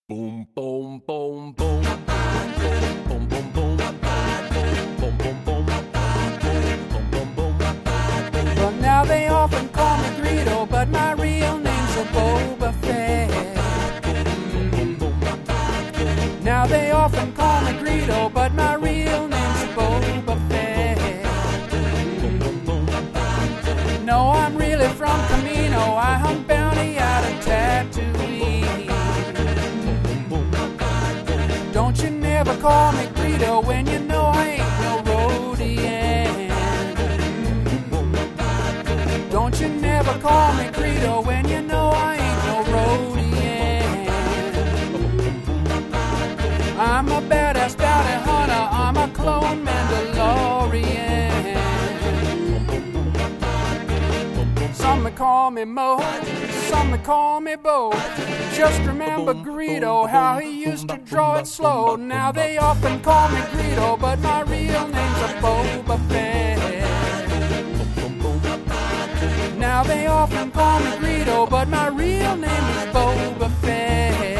Boom, boom, boom, boom. Boom, boom, boom. Boom, boom, boom. Boom, boom, boom. Well, now they often call me Greedo, but my real name's a Boba Fett. Now they often call me Greedo, but my real name's a Boba Fett. No, I'm really from Camino. I hunt bounty out of Tatooine. Don't you never call me Greedo when you know I ain't no Rhodian. Don't you never call me Greedo when you know I ain't no Rhodian. I'm a badass bounty hunter, I'm a clone Mandalorian. Some may call me Mo, some may call me Bo. Just remember Greedo, how he used to draw it slow. Now they often call me Greedo, but my real name's a Boba Fett. Now they often call me Greedo, but my real name is Boba Fett.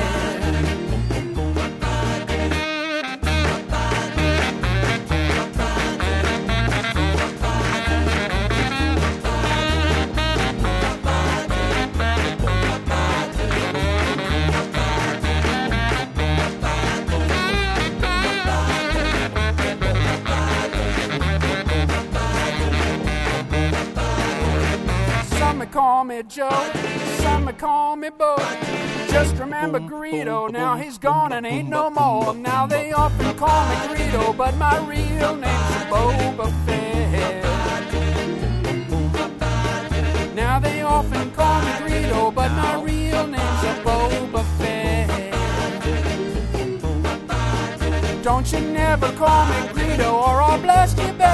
Some may call me Joe, some may call me Bo. Just remember Greedo, now he's gone and ain't no more. Now they often call me Greedo, but my real name's Boba Fett. Now they often call me Greedo, but my real name's a Boba Fett. Don't you never call me Greedo or I'll blast you back.